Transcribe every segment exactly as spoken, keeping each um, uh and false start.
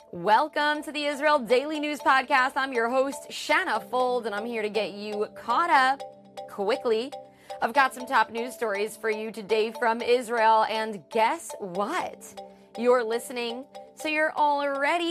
Welcome to the Israel Daily News Podcast. I'm your host, Shanna Fold, and I'm here to get you caught up quickly. I've got some top news stories for you today from Israel, and guess what? You're listening, so you're already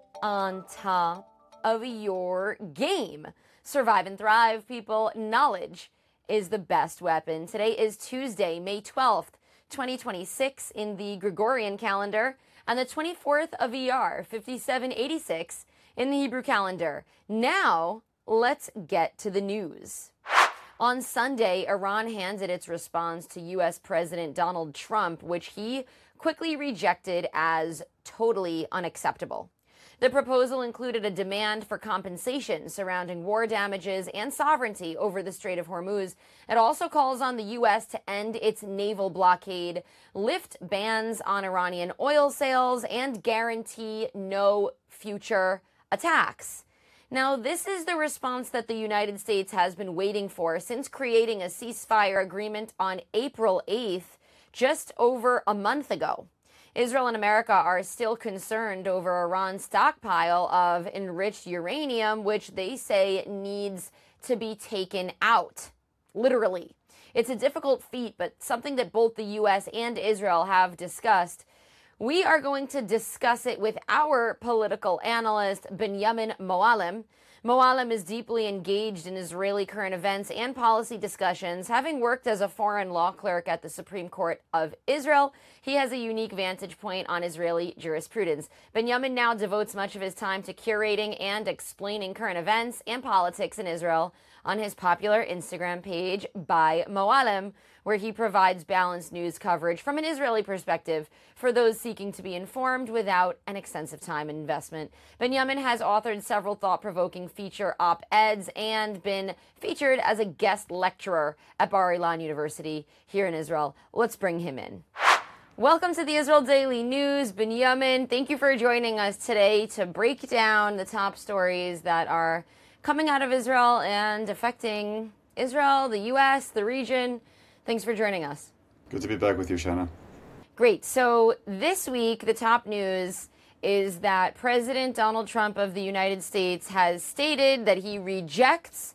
on top of your game. Survive and thrive, people. Knowledge is the best weapon. Today is Tuesday, May twelfth, twenty twenty-six in the Gregorian calendar, and the twenty-fourth of Iyar, fifty-seven eighty-six in the Hebrew calendar. Now, let's get to the news. On Sunday, Iran handed its response to U S President Donald Trump, which he quickly rejected as totally unacceptable. The proposal included a demand for compensation surrounding war damages and sovereignty over the Strait of Hormuz. It also calls on the U S to end its naval blockade, lift bans on Iranian oil sales, and guarantee no future attacks. Now, this is the response that the United States has been waiting for since creating a ceasefire agreement on April eighth, just over a month ago. Israel and America are still concerned over Iran's stockpile of enriched uranium, which they say needs to be taken out. Literally. It's a difficult feat, but something that both the U S and Israel have discussed. We are going to discuss it with our political analyst, Benjamin Moallem. Moallem is deeply engaged in Israeli current events and policy discussions. Having worked as a foreign law clerk at the Supreme Court of Israel, he has a unique vantage point on Israeli jurisprudence. Benjamin now devotes much of his time to curating and explaining current events and politics in Israel on his popular Instagram page, By Moallem, where he provides balanced news coverage from an Israeli perspective for those seeking to be informed without an extensive time and investment. Benjamin has authored several thought-provoking feature op-eds and been featured as a guest lecturer at Bar Ilan University here in Israel. Let's bring him in. Welcome to the Israel Daily News. Benjamin, thank you for joining us today to break down the top stories that are coming out of Israel and affecting Israel, the U S, the region. Thanks for joining us. Good to be back with you, Shanna. Great. So this week, the top news is that President Donald Trump of the United States has stated that he rejects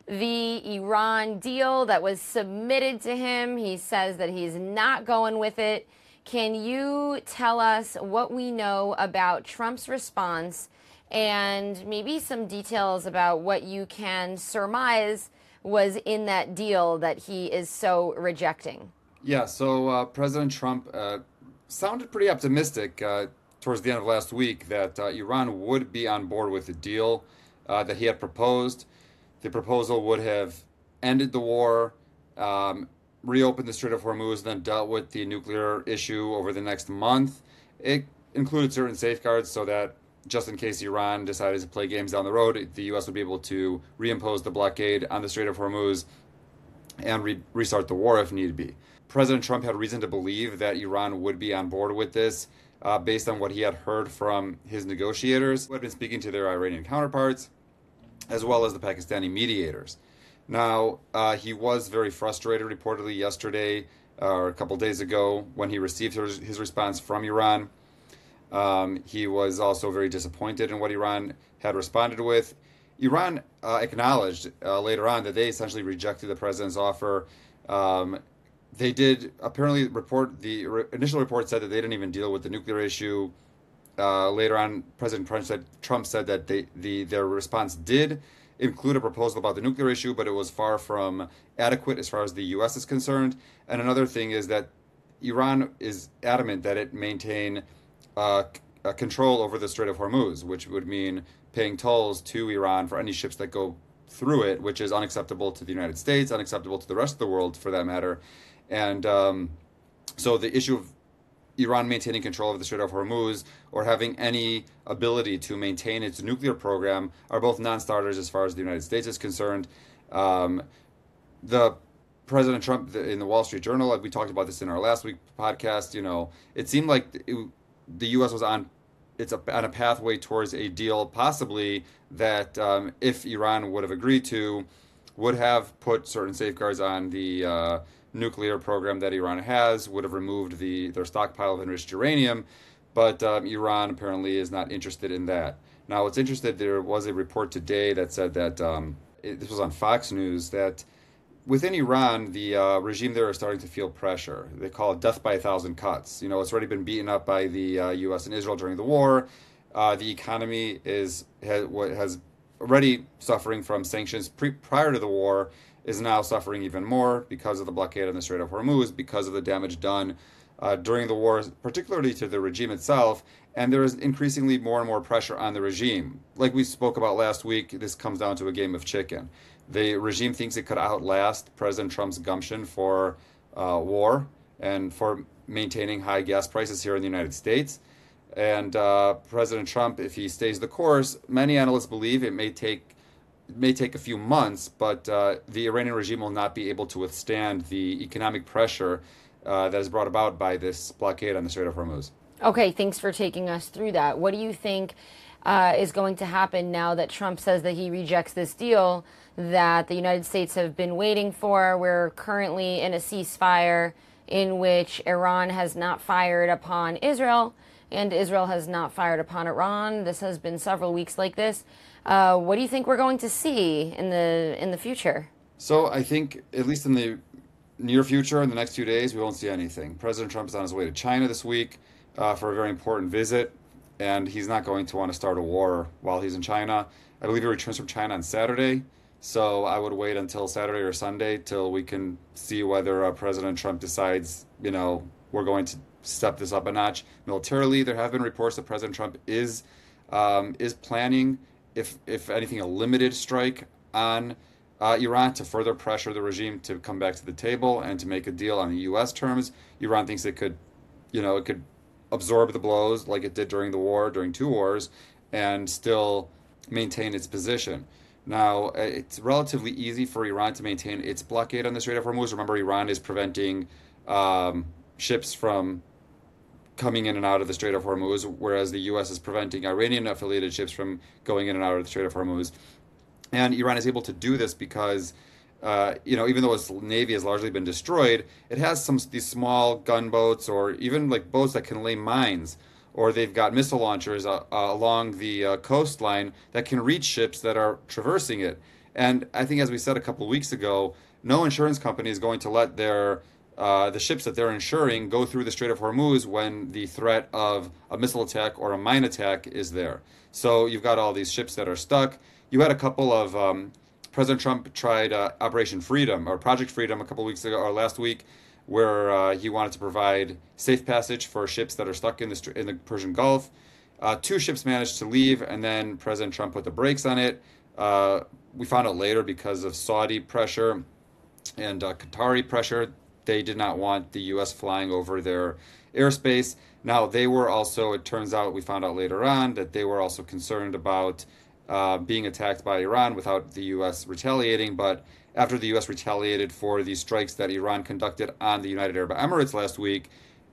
the Iran deal that was submitted to him. He says that he's not going with it. Can you tell us what we know about Trump's response and maybe some details about what you can surmise was in that deal that he is so rejecting? Yeah, so uh, President Trump uh, sounded pretty optimistic uh, towards the end of last week that uh, Iran would be on board with the deal uh, that he had proposed. The proposal would have ended the war, um, reopened the Strait of Hormuz, and then dealt with the nuclear issue over the next month. It included certain safeguards so that just in case Iran decided to play games down the road, the U S would be able to reimpose the blockade on the Strait of Hormuz and re- restart the war if need be. President Trump had reason to believe that Iran would be on board with this uh, based on what he had heard from his negotiators, who had been speaking to their Iranian counterparts, as well as the Pakistani mediators. Now, uh, he was very frustrated reportedly yesterday uh, or a couple days ago when he received his, his response from Iran. Um, he was also very disappointed in what Iran had responded with. Iran uh, acknowledged uh, later on that they essentially rejected the president's offer. Um, they did apparently report, the re- initial report said that they didn't even deal with the nuclear issue. Uh, later on, President Trump said, Trump said that they, the their response did include a proposal about the nuclear issue, but it was far from adequate as far as the U S is concerned. And another thing is that Iran is adamant that it maintain Uh, uh, control over the Strait of Hormuz, which would mean paying tolls to Iran for any ships that go through it, which is unacceptable to the United States, unacceptable to the rest of the world for that matter. And um, so the issue of Iran maintaining control of the Strait of Hormuz or having any ability to maintain its nuclear program are both non-starters as far as the United States is concerned. Um, the President Trump in the Wall Street Journal, like we talked about this in our last week podcast, you know, it seemed like it, the U S was on it's a, on a pathway towards a deal possibly that um, if Iran would have agreed to, would have put certain safeguards on the uh, nuclear program that Iran has, would have removed the their stockpile of enriched uranium. but um, Iran apparently is not interested in that. Now, what's interesting, there was a report today that said that um, it, this was on Fox News, that within Iran, the uh, regime there is starting to feel pressure. They call it death by a thousand cuts. You know, it's already been beaten up by the uh, U S and Israel during the war. Uh, the economy is has, has already suffering from sanctions pre- prior to the war, is now suffering even more because of the blockade on the Strait of Hormuz, because of the damage done uh, during the war, particularly to the regime itself. And there is increasingly more and more pressure on the regime. Like we spoke about last week, this comes down to a game of chicken. The regime thinks it could outlast President Trump's gumption for uh, war and for maintaining high gas prices here in the United States. And uh, President Trump, if he stays the course, many analysts believe it may take it may take a few months, but uh, the Iranian regime will not be able to withstand the economic pressure uh, that is brought about by this blockade on the Strait of Hormuz. Okay, thanks for taking us through that. What do you think uh, is going to happen now that Trump says that he rejects this deal that the United States have been waiting for? We're currently in a ceasefire in which Iran has not fired upon Israel and Israel has not fired upon Iran. This has been several weeks like this. Uh, what do you think we're going to see in the in the future? So I think, at least in the near future, in the next few days, we won't see anything. President Trump is on his way to China this week uh, for a very important visit, and he's not going to want to start a war while he's in China. I believe he returns from China on Saturday, so I would wait until Saturday or Sunday till we can see whether uh, President Trump decides, you know, we're going to step this up a notch militarily. There have been reports that President Trump is um, is planning, if if anything, a limited strike on uh, Iran to further pressure the regime to come back to the table and to make a deal on the U S terms. Iran thinks it could, you know, it could absorb the blows like it did during the war, during two wars, and still maintain its position. Now, it's relatively easy for Iran to maintain its blockade on the Strait of Hormuz. Remember, Iran is preventing um, ships from coming in and out of the Strait of Hormuz, whereas the U S is preventing Iranian-affiliated ships from going in and out of the Strait of Hormuz. And Iran is able to do this because, uh, you know, even though its navy has largely been destroyed, it has some these small gunboats or even like boats that can lay mines, or they've got missile launchers uh, uh, along the uh, coastline that can reach ships that are traversing it. And I think, as we said a couple of weeks ago, no insurance company is going to let their uh, the ships that they're insuring go through the Strait of Hormuz when the threat of a missile attack or a mine attack is there. So you've got all these ships that are stuck. You had a couple of um, President Trump tried uh, Operation Freedom or Project Freedom a couple of weeks ago or last week, where uh, he wanted to provide safe passage for ships that are stuck in the in the Persian Gulf. Uh, two ships managed to leave, and then President Trump put the brakes on it. Uh, we found out later, because of Saudi pressure and uh, Qatari pressure, they did not want the U S flying over their airspace. Now, they were also, it turns out, we found out later on, that they were also concerned about uh, being attacked by Iran without the U S retaliating. But after the U S retaliated for the strikes that Iran conducted on the United Arab Emirates last week,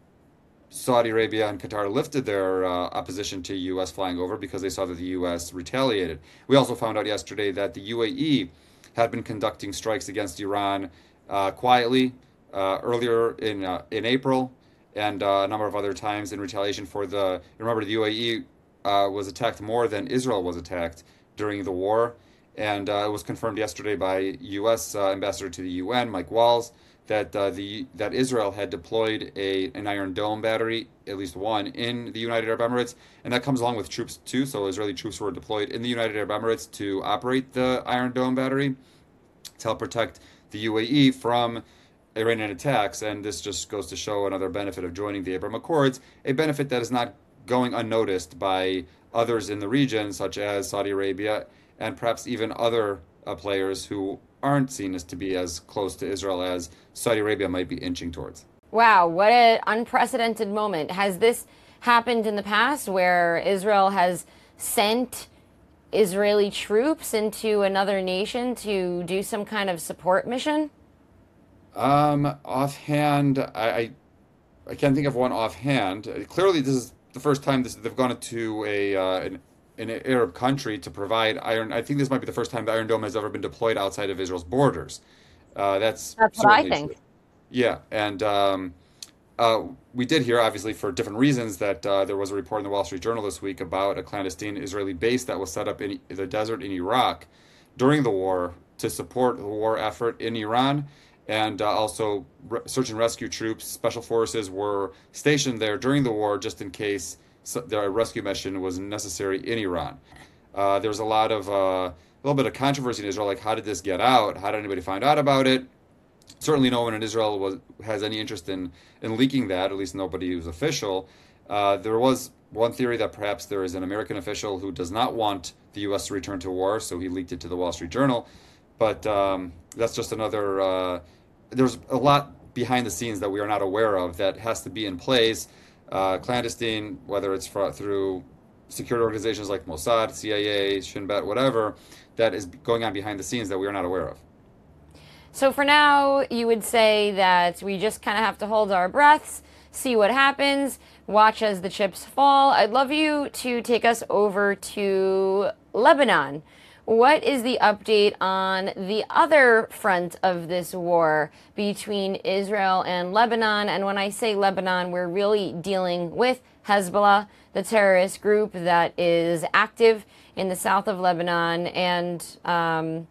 Saudi Arabia and Qatar lifted their uh, opposition to U S flying over because they saw that the U S retaliated. We also found out yesterday that the U A E had been conducting strikes against Iran uh, quietly uh, earlier in uh, in April, and uh, a number of other times in retaliation for the. Remember, the U A E uh, was attacked more than Israel was attacked during the war, and uh, it was confirmed yesterday by U S uh, Ambassador to the U N, Mike Walls, that uh, the that Israel had deployed a an Iron Dome battery, at least one, in the United Arab Emirates, and that comes along with troops too. So Israeli troops were deployed in the United Arab Emirates to operate the Iron Dome battery to help protect the U A E from Iranian attacks. And this just goes to show another benefit of joining the Abraham Accords, a benefit that is not going unnoticed by others in the region, such as Saudi Arabia and perhaps even other uh, players who aren't seen as to be as close to Israel as Saudi Arabia might be inching towards. Wow, what an unprecedented moment. Has this happened in the past where Israel has sent Israeli troops into another nation to do some kind of support mission? Um, offhand, I, I, I can't think of one offhand. Uh, Clearly, this is the first time this, they've gone to a uh, an, an Arab country to provide iron. I think this might be the first time the Iron Dome has ever been deployed outside of Israel's borders. Uh, that's That's what I certainly think. true. Yeah, and um, uh, we did hear, obviously, for different reasons, that uh, there was a report in the Wall Street Journal this week about a clandestine Israeli base that was set up in the desert in Iraq during the war to support the war effort in Iran. And uh, also, re- search and rescue troops, special forces were stationed there during the war just in case the rescue mission was necessary in Iran. Uh, there was a lot of, uh, a little bit of controversy in Israel, like how did this get out? How did anybody find out about it? Certainly no one in Israel was, has any interest in, in leaking that, at least nobody who's official. Uh, there was one theory that perhaps there is an American official who does not want the U S to return to war, so he leaked it to the Wall Street Journal. But um, that's just another, uh, there's a lot behind the scenes that we are not aware of that has to be in place. Uh, clandestine, whether it's for, through security organizations like Mossad, C I A, Shin Bet, whatever, that is going on behind the scenes that we are not aware of. So for now, you would say that we just kind of have to hold our breaths, see what happens, watch as the chips fall. I'd love you to take us over to Lebanon. What is the update on the other front of this war between Israel and Lebanon? And when I say Lebanon, we're really dealing with Hezbollah, the terrorist group that is active in the south of Lebanon and um,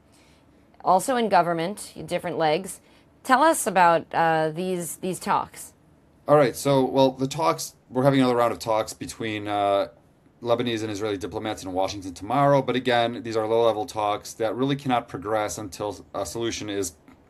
also in government, different legs. Tell us about uh, these these talks. All right. So, well, the talks, we're having another round of talks between uh, Lebanese and Israeli diplomats in Washington tomorrow. But again, these are low-level talks that really cannot progress until a solution is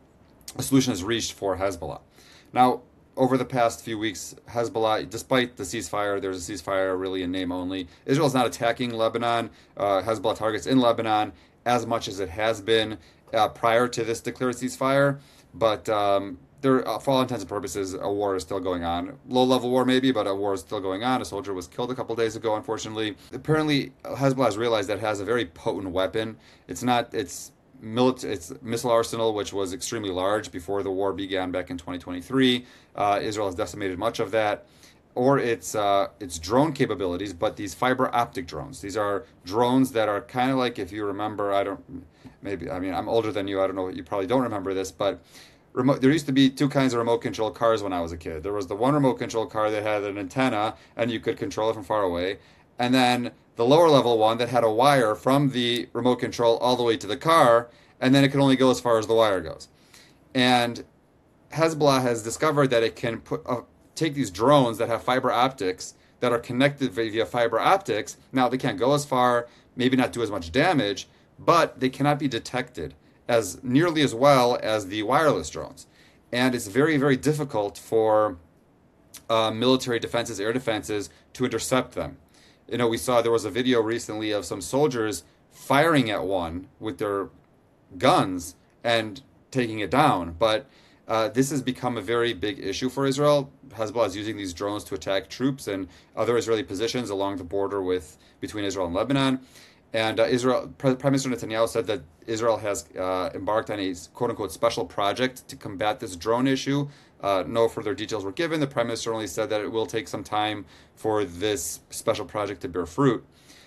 a solution is reached for Hezbollah. Now, over the past few weeks, Hezbollah, despite the ceasefire, there's a ceasefire really in name only. Israel is not attacking Lebanon, uh, Hezbollah targets in Lebanon as much as it has been uh, prior to this declared ceasefire. But um, there, uh, for all intents and purposes, a war is still going on. Low-level war maybe, but a war is still going on. A soldier was killed a couple days ago, unfortunately. Apparently, Hezbollah has realized that it has a very potent weapon. It's not, it's Military, its missile arsenal, which was extremely large before the war began back in twenty twenty-three. Uh, Israel has decimated much of that. Or its uh, its drone capabilities, but these fiber optic drones. These are drones that are kind of like, if you remember, I don't, maybe, I mean, I'm older than you, I don't know, you probably don't remember this, but remote, there used to be two kinds of remote control cars when I was a kid. There was the one remote control car that had an antenna, and you could control it from far away. And then the lower level one that had a wire from the remote control all the way to the car, and then it could only go as far as the wire goes. And Hezbollah has discovered that it can put uh, take these drones that have fiber optics that are connected via fiber optics. Now, they can't go as far, maybe not do as much damage, but they cannot be detected as nearly as well as the wireless drones. And it's very, very difficult for uh, military defenses, air defenses, to intercept them. You know, we saw there was a video recently of some soldiers firing at one with their guns and taking it down. But uh, this has become a very big issue for Israel. Hezbollah is using these drones to attack troops and other Israeli positions along the border with between Israel and Lebanon. And uh, Israel, Prime Minister Netanyahu said that Israel has uh, embarked on a quote-unquote special project to combat this drone issue. Uh, no further details were given. The Prime Minister only said that it will take some time for this special project to bear fruit.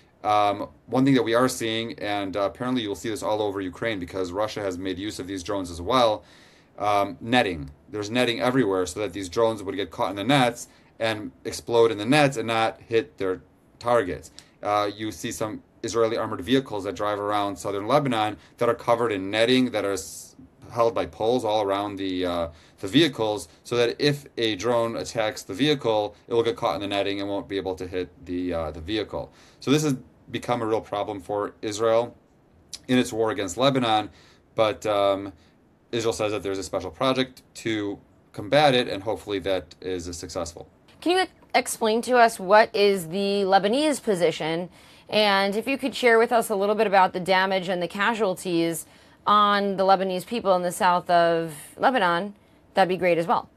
Um, one thing that we are seeing, and uh, apparently you'll see this all over Ukraine because Russia has made use of these drones as well, um, netting. There's netting everywhere so that these drones would get caught in the nets and explode in the nets and not hit their targets. Uh, you see some Israeli armored vehicles that drive around southern Lebanon that are covered in netting that are held by poles all around the uh, the vehicles, so that if a drone attacks the vehicle, it will get caught in the netting and won't be able to hit the uh, the vehicle. So this has become a real problem for Israel in its war against Lebanon. But um, Israel says that there's a special project to combat it, and hopefully that is successful. Can you explain to us what is the Lebanese position? And if you could share with us a little bit about the damage and the casualties on the Lebanese people in the south of Lebanon, that'd be great as well.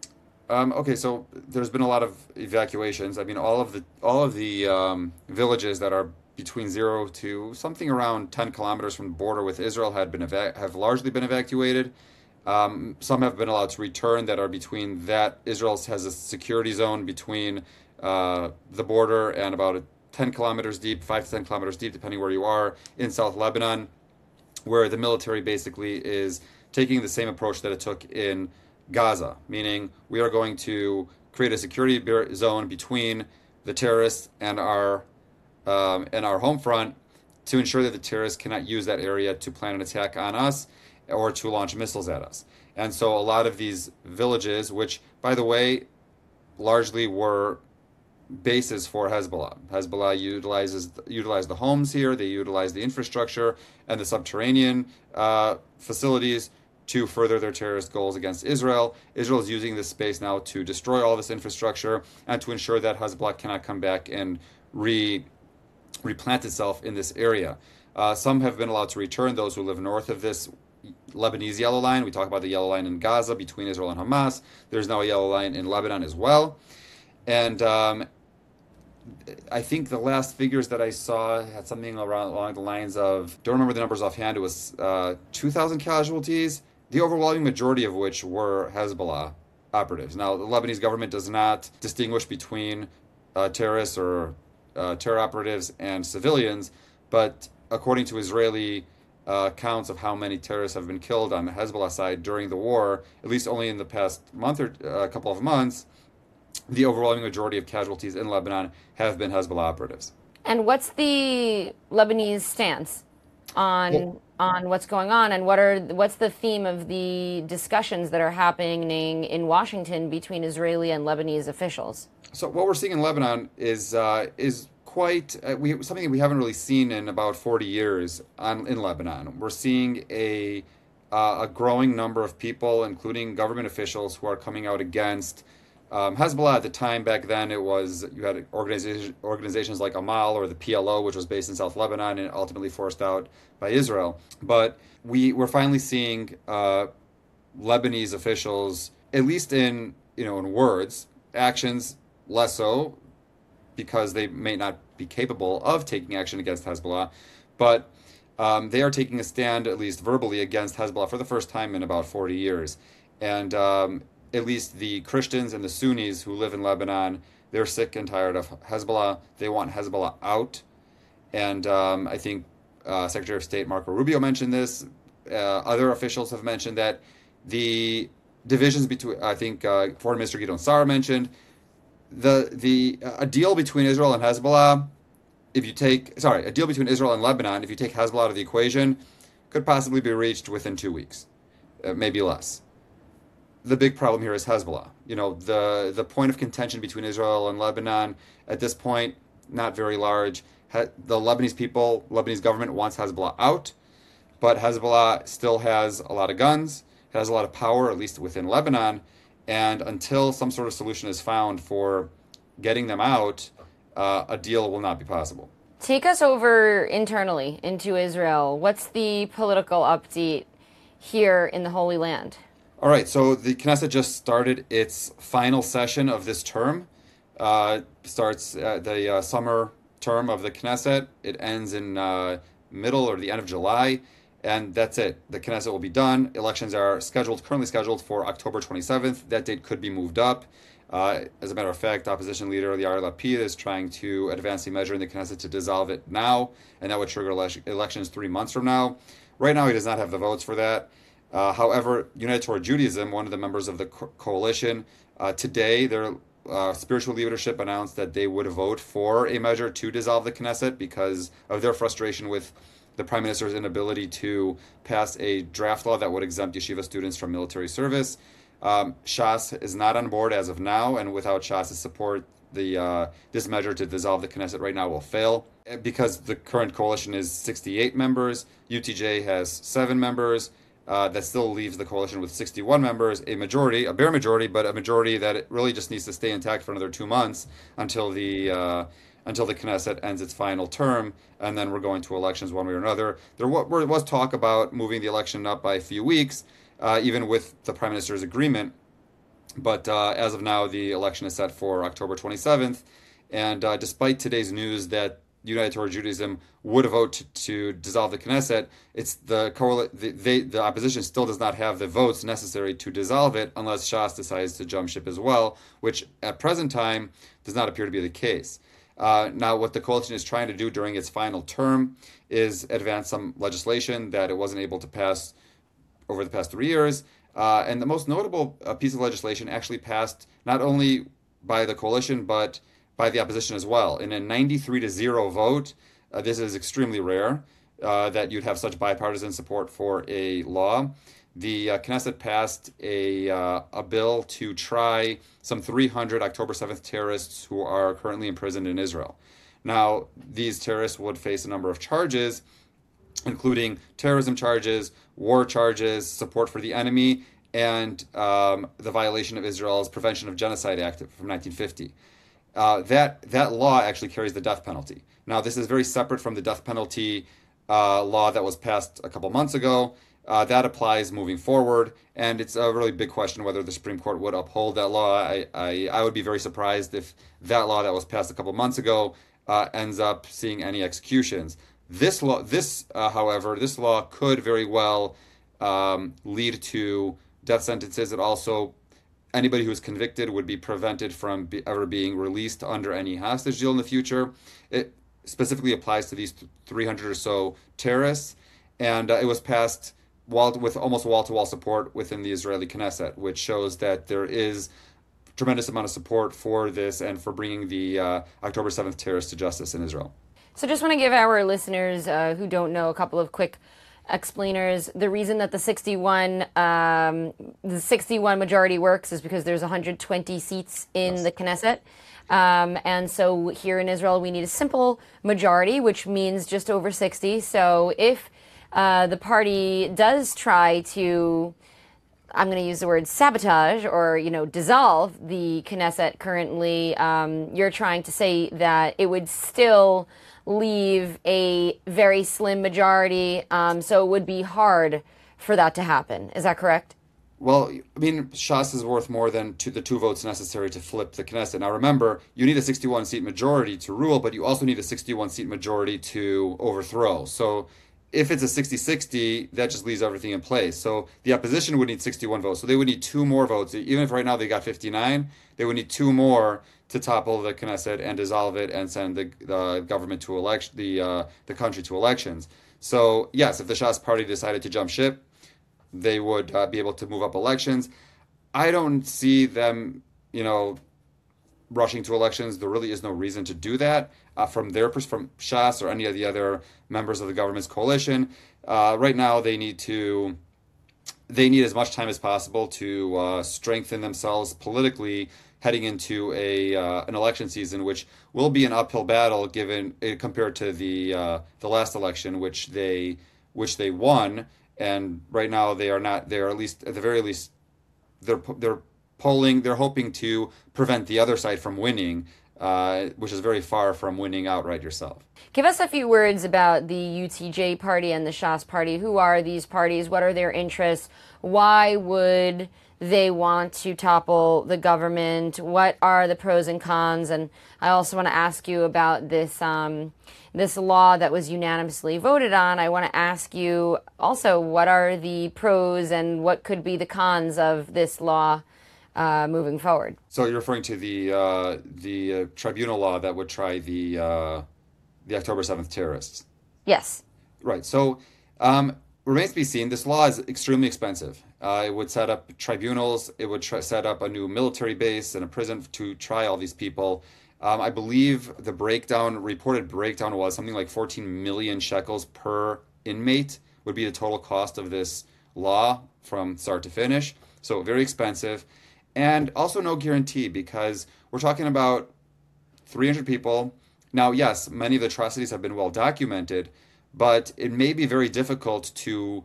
Um, okay, so there's been a lot of evacuations. I mean, all of the all of the um, villages that are between zero to something around ten kilometers from the border with Israel had been eva- have largely been evacuated. Um, some have been allowed to return that are between that. Israel has a security zone between uh, the border and about a ten kilometers deep, five to ten kilometers deep, depending where you are, in South Lebanon, where the military basically is taking the same approach that it took in Gaza, meaning we are going to create a security zone between the terrorists and our um, and our home front to ensure that the terrorists cannot use that area to plan an attack on us or to launch missiles at us. And so a lot of these villages, which, by the way, largely were bases for Hezbollah. Hezbollah utilizes utilized the homes here, they utilize the infrastructure and the subterranean uh, facilities to further their terrorist goals against Israel. Israel is using this space now to destroy all this infrastructure and to ensure that Hezbollah cannot come back and re replant itself in this area. Uh, some have been allowed to return, those who live north of this Lebanese yellow line. We talk about the yellow line in Gaza between Israel and Hamas. There's now a yellow line in Lebanon as well. And um, I think the last figures that I saw had something around along the lines of, don't remember the numbers offhand, it was uh, two thousand casualties, the overwhelming majority of which were Hezbollah operatives. Now, the Lebanese government does not distinguish between uh, terrorists or uh, terror operatives and civilians, but according to Israeli uh, counts of how many terrorists have been killed on the Hezbollah side during the war, at least only in the past month or a uh, couple of months, the overwhelming majority of casualties in Lebanon have been Hezbollah operatives. And what's the Lebanese stance on Well, on what's going on, and what are what's the theme of the discussions that are happening in Washington between Israeli and Lebanese officials? So what we're seeing in Lebanon is uh, is quite uh, we something we haven't really seen in about forty years on, in Lebanon. We're seeing a uh, a growing number of people, including government officials, who are coming out against Um, Hezbollah. At the time back then, it was, you had organization, organizations like Amal or the P L O, which was based in South Lebanon and ultimately forced out by Israel. But we, we're finally seeing uh, Lebanese officials, at least in, you know, in words, actions less so, because they may not be capable of taking action against Hezbollah, but um, they are taking a stand, at least verbally, against Hezbollah for the first time in about forty years. And um, at least the Christians and the Sunnis who live in Lebanon, they're sick and tired of Hezbollah. They want Hezbollah out. And um, I think uh, Secretary of State Marco Rubio mentioned this. Uh, other officials have mentioned that the divisions between, I think uh, Foreign Minister Gideon Sa'ar mentioned, the the a deal between Israel and Hezbollah, if you take, sorry, a deal between Israel and Lebanon, if you take Hezbollah out of the equation, could possibly be reached within two weeks, uh, maybe less. The big problem here is Hezbollah. You know, the the point of contention between Israel and Lebanon at this point, not very large. The Lebanese people, Lebanese government wants Hezbollah out, but Hezbollah still has a lot of guns, has a lot of power, at least within Lebanon, and until some sort of solution is found for getting them out, uh, a deal will not be possible. Take us over internally into Israel. What's the political update here in the Holy Land? All right, so the Knesset just started its final session of this term. Uh, starts uh, the uh, summer term of the Knesset. It ends in uh, middle or the end of July, and that's it. The Knesset will be done. Elections are scheduled, currently scheduled for October twenty-seventh. That date could be moved up. Uh, as a matter of fact, opposition leader Yair Lapid is trying to advance a measure in the Knesset to dissolve it now, and that would trigger ele- elections three months from now. Right now, he does not have the votes for that. Uh, however, United Torah Judaism, one of the members of the co- coalition, uh, today their uh, spiritual leadership announced that they would vote for a measure to dissolve the Knesset because of their frustration with the Prime Minister's inability to pass a draft law that would exempt yeshiva students from military service. Um, Shas is not on board as of now, and without Shas's support, the uh, this measure to dissolve the Knesset right now will fail. Because the current coalition is sixty-eight members, U T J has seven members. Uh, that still leaves the coalition with sixty-one members, a majority, a bare majority, but a majority that it really just needs to stay intact for another two months until the uh, until the Knesset ends its final term, and then we're going to elections one way or another. There was talk about moving the election up by a few weeks, uh, even with the Prime Minister's agreement, but uh, as of now, the election is set for October twenty-seventh, and uh, despite today's news that United Torah Judaism would vote to, to dissolve the Knesset, it's the, coal- the they the opposition still does not have the votes necessary to dissolve it unless Shas decides to jump ship as well, which at present time does not appear to be the case. Uh, now, what the coalition is trying to do during its final term is advance some legislation that it wasn't able to pass over the past three years. Uh, and the most notable uh, piece of legislation actually passed not only by the coalition, but by the opposition as well. In a ninety-three to zero vote, uh, this is extremely rare uh, that you'd have such bipartisan support for a law. The uh, Knesset passed a uh, a bill to try some three hundred October seventh terrorists who are currently imprisoned in Israel. Now, these terrorists would face a number of charges, including terrorism charges, war charges, support for the enemy, and um, the violation of Israel's Prevention of Genocide Act from nineteen fifty. Uh, that that law actually carries the death penalty. Now, this is very separate from the death penalty uh, law that was passed a couple months ago. Uh, that applies moving forward, and it's a really big question whether the Supreme Court would uphold that law. I, I, I would be very surprised if that law that was passed a couple months ago uh, ends up seeing any executions. This law, this, uh, however, this law could very well um, lead to death sentences. It also, anybody who is convicted would be prevented from be, ever being released under any hostage deal in the future. It specifically applies to these three hundred or so terrorists, and uh, it was passed Wall, with almost wall-to-wall support within the Israeli Knesset, which shows that there is tremendous amount of support for this and for bringing the uh, October seventh terrorists to justice in Israel. So just want to give our listeners uh, who don't know a couple of quick explainers. The reason that the sixty-one um, the sixty-one majority works is because there's one hundred twenty seats in yes. the Knesset. Um, and so here in Israel, we need a simple majority, which means just over sixty. So if Uh, the party does try to, I'm going to use the word sabotage or, you know, dissolve the Knesset currently. Um, you're trying to say that it would still leave a very slim majority, um, so it would be hard for that to happen. Is that correct? Well, I mean, Shas is worth more than two, the two votes necessary to flip the Knesset. Now, remember, you need a sixty-one seat majority to rule, but you also need a sixty-one seat majority to overthrow. So if it's a sixty sixty, that just leaves everything in place. So the opposition would need sixty-one votes. So they would need two more votes. Even if right now they got fifty-nine, they would need two more to topple the Knesset and dissolve it and send the, the government to election, the uh, the country to elections. So yes, if the Shas party decided to jump ship, they would uh, be able to move up elections. I don't see them, you know, rushing to elections. There really is no reason to do that uh, from their pers- from Shas or any of the other members of the government's coalition. Uh, right now, they need to they need as much time as possible to uh, strengthen themselves politically heading into a uh, an election season, which will be an uphill battle given uh, compared to the uh, the last election, which they which they won. And right now, they are not. They are at least at the very least they're they're. polling, they're hoping to prevent the other side from winning, uh, which is very far from winning outright yourself. Give us a few words about the U T J party and the Shas party. Who are these parties? What are their interests? Why would they want to topple the government? What are the pros and cons? And I also want to ask you about this um, this law that was unanimously voted on. I want to ask you also, what are the pros and what could be the cons of this law Uh, moving forward? So you're referring to the uh, the uh, tribunal law that would try the uh, the October seventh terrorists? Yes. Right. So um, remains to be seen. This law is extremely expensive. Uh, it would set up tribunals. It would try, set up a new military base and a prison to try all these people. Um, I believe the breakdown, reported breakdown was something like fourteen million shekels per inmate would be the total cost of this law from start to finish. So very expensive. And also no guarantee, because we're talking about three hundred people. Now, yes, many of the atrocities have been well documented, but it may be very difficult to,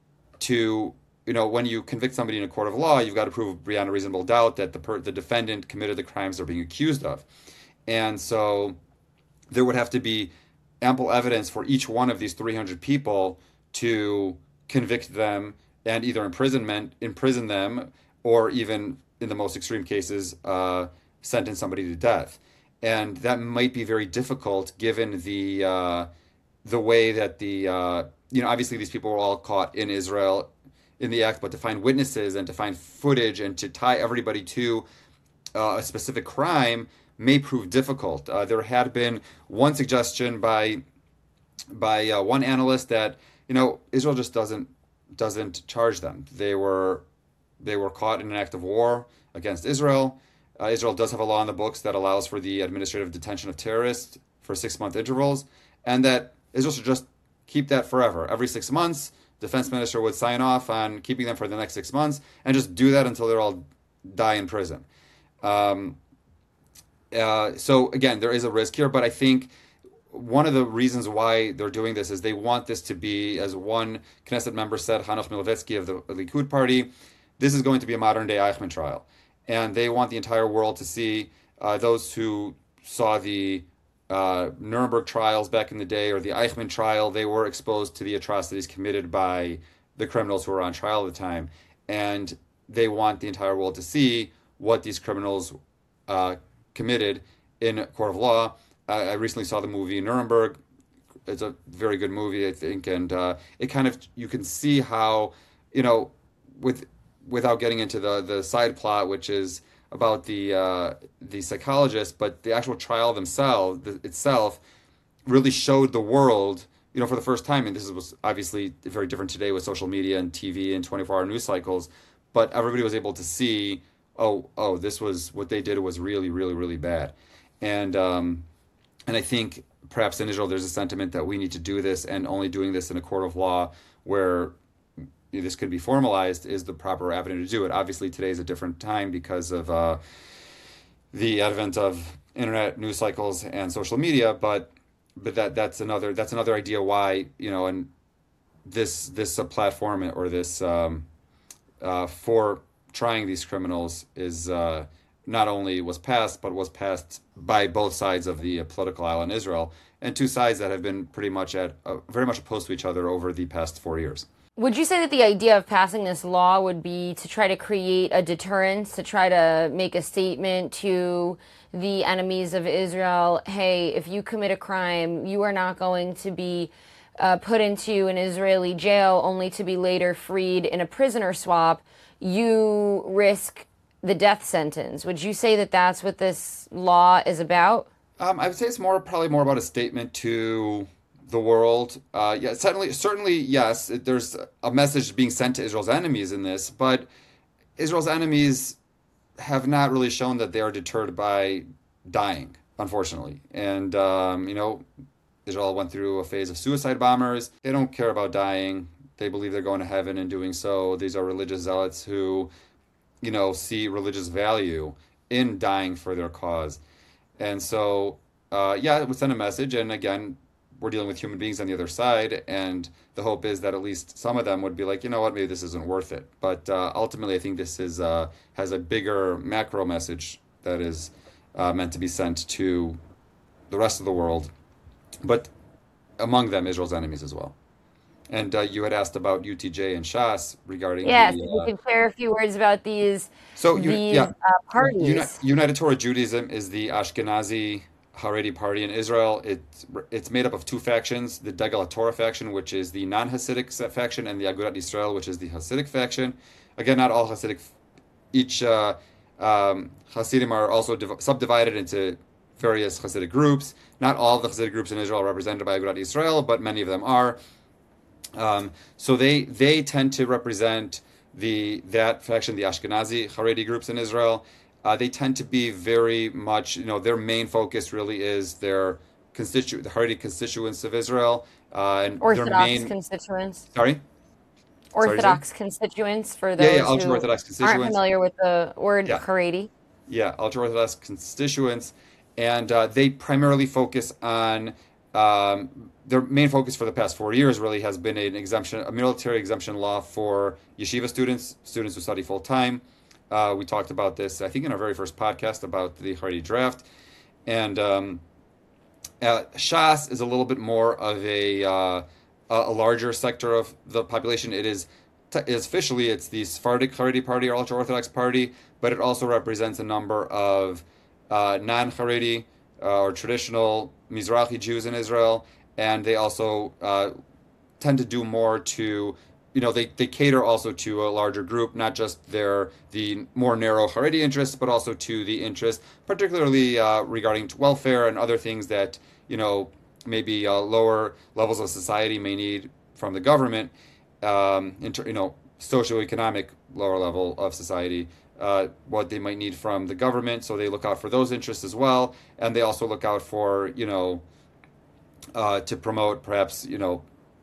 to you know, when you convict somebody in a court of law, you've got to prove beyond a reasonable doubt that the per- the defendant committed the crimes they're being accused of. And so there would have to be ample evidence for each one of these three hundred people to convict them and either imprisonment, imprison them, or even in the most extreme cases, uh, sentence somebody to death. And that might be very difficult given the uh, the way that the, uh, you know, obviously these people were all caught in Israel in the act, but to find witnesses and to find footage and to tie everybody to uh, a specific crime may prove difficult. Uh, there had been one suggestion by by uh, one analyst that, you know, Israel just doesn't doesn't charge them. They were They were caught in an act of war against Israel. uh, Israel does have a law in the books that allows for the administrative detention of terrorists for six-month intervals, and that Israel should just keep that forever. Every six months, defense minister would sign off on keeping them for the next six months and just do that until they're all die in prison. Um, uh, so again, there is a risk here, but I think one of the reasons why they're doing this is they want this to be, as one Knesset member said, Hanoch Milevetsky of the Likud party, this is going to be a modern-day Eichmann trial. And they want the entire world to see uh, those who saw the uh, Nuremberg trials back in the day or the Eichmann trial, they were exposed to the atrocities committed by the criminals who were on trial at the time. And they want the entire world to see what these criminals uh, committed in a court of law. I recently saw the movie Nuremberg. It's a very good movie, I think, and uh, it kind of, you can see how, you know, with without getting into the, the side plot, which is about the uh, the psychologist, but the actual trial themselves the, itself really showed the world, you know, for the first time, and this was obviously very different today with social media and T V and twenty-four hour news cycles, but everybody was able to see, oh, oh, this was, what they did was really, really, really bad. And, um, And I think perhaps in Israel there's a sentiment that we need to do this, and only doing this in a court of law where this could be formalized is the proper avenue to do it. Obviously today is a different time because of uh, the advent of internet news cycles and social media, but but that that's another that's another idea why, you know, and this this uh, platform or this um, uh, for trying these criminals is. Uh, not only was passed, but was passed by both sides of the political aisle in Israel, and two sides that have been pretty much at uh, very much opposed to each other over the past four years. Would you say that the idea of passing this law would be to try to create a deterrence, to try to make a statement to the enemies of Israel, hey, if you commit a crime, you are not going to be uh, put into an Israeli jail only to be later freed in a prisoner swap. You risk the death sentence. Would you say that that's what this law is about? Um, I would say it's more probably more about a statement to the world. Uh, yeah, certainly, certainly, yes. There's a message being sent to Israel's enemies in this, but Israel's enemies have not really shown that they are deterred by dying, unfortunately. And um, you know, Israel went through a phase of suicide bombers. They don't care about dying. They believe they're going to heaven in doing so. These are religious zealots who, you know, see religious value in dying for their cause. And so, uh, yeah, it would send a message. And again, we're dealing with human beings on the other side. And the hope is that at least some of them would be like, you know what, maybe this isn't worth it. But uh, ultimately, I think this is uh, has a bigger macro message that is uh, meant to be sent to the rest of the world, but among them, Israel's enemies as well. And uh, you had asked about U T J and Shas regarding yes, the, uh, you can share a few words about these, so you, these yeah, uh, parties. Uni- United Torah Judaism is the Ashkenazi Haredi party in Israel. It's it's made up of two factions: the Degel HaTorah faction, which is the non-Hasidic faction, and the Agudat Yisrael, which is the Hasidic faction. Again, not all Hasidic. Each uh, um, Hasidim are also div- subdivided into various Hasidic groups. Not all of the Hasidic groups in Israel are represented by Agudat Yisrael, but many of them are. Um, so they they tend to represent the that faction, the Ashkenazi Haredi groups in Israel. Uh, they tend to be very much, you know, their main focus really is their constitu- the Haredi constituents of Israel. Uh, and Orthodox their main, constituents. Sorry? Orthodox sorry, constituents for those yeah, yeah, who ultra-Orthodox constituents. aren't familiar with the word Yeah. Haredi. Yeah, ultra-Orthodox constituents. And uh, they primarily focus on, um, their main focus for the past four years really has been an exemption, a military exemption law for yeshiva students, students who study full-time. Uh, we talked about this, I think, in our very first podcast about the Haredi draft. And um, uh, Shas is a little bit more of a uh, a larger sector of the population. It is, t- is officially, it's the Sephardic Haredi party or ultra-Orthodox party, but it also represents a number of uh, non-Haredi uh, or traditional Mizrahi Jews in Israel. And they also uh, tend to do more to, you know, they, they cater also to a larger group, not just their the more narrow Haredi interests, but also to the interests, particularly uh, regarding welfare and other things that, you know, maybe uh, lower levels of society may need from the government, um, inter, you know, socioeconomic lower level of society uh, what they might need from the government. So they look out for those interests as well. And they also look out for, you know, uh, to promote perhaps, you know,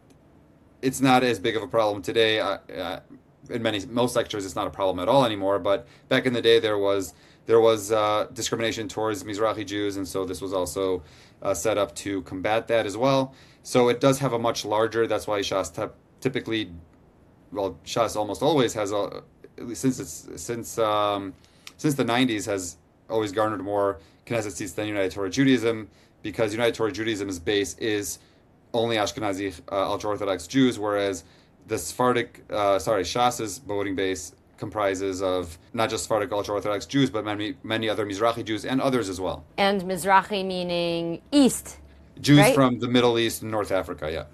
it's not as big of a problem today. Uh, uh, in many, most sectors, it's not a problem at all anymore. But back in the day, there was there was uh, discrimination towards Mizrahi Jews, and so this was also uh, set up to combat that as well. So it does have a much larger. That's why Shas te- typically, well, Shas almost always has a, at least since it's since um, since the nineties has always garnered more Knesset seats than United Torah Judaism, because United Torah Judaism's base is only Ashkenazi uh, ultra-Orthodox Jews, whereas the Sephardic, uh, sorry, Shas's voting base comprises of not just Sephardic ultra-Orthodox Jews, but many many other Mizrahi Jews and others as well. And Mizrahi meaning East. Jews right? from the Middle East and North Africa, yeah.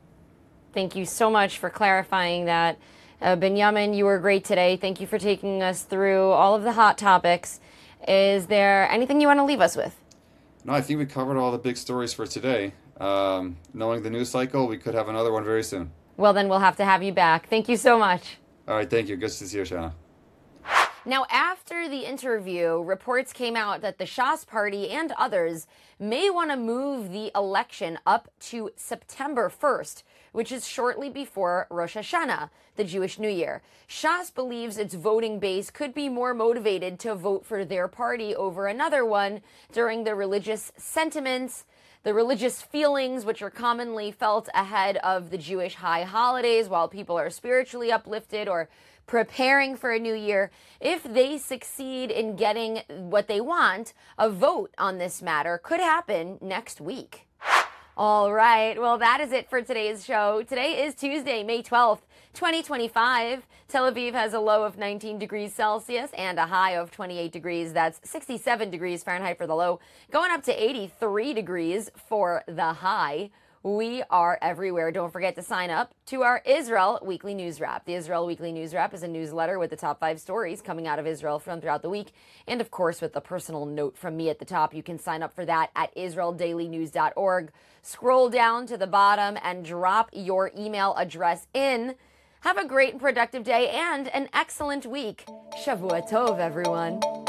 Thank you so much for clarifying that. Uh, Benjamin, you were great today. Thank you for taking us through all of the hot topics. Is there anything you want to leave us with? No, I think we covered all the big stories for today. Um, knowing the news cycle, we could have another one very soon. Well, then we'll have to have you back. Thank you so much. All right, thank you. Good to see you, Shanna. Now, after the interview, reports came out that the Shas Party and others may want to move the election up to September first, which is shortly before Rosh Hashanah, the Jewish New Year. Shas believes its voting base could be more motivated to vote for their party over another one during the religious sentiments, the religious feelings which are commonly felt ahead of the Jewish high holidays while people are spiritually uplifted or preparing for a new year. If they succeed in getting what they want, a vote on this matter could happen next week. All right, well, that is it for today's show. Today is Tuesday, May twelfth, twenty twenty-five. Tel Aviv has a low of nineteen degrees Celsius and a high of twenty-eight degrees. That's sixty-seven degrees Fahrenheit for the low, going up to eighty-three degrees for the high. We are everywhere. Don't forget to sign up to our Israel Weekly News Wrap. The Israel Weekly News Wrap is a newsletter with the top five stories coming out of Israel from throughout the week. And of course, with a personal note from me at the top, you can sign up for that at israel daily news dot org. Scroll down to the bottom and drop your email address in. Have a great and productive day and an excellent week. Shavua Tov, everyone.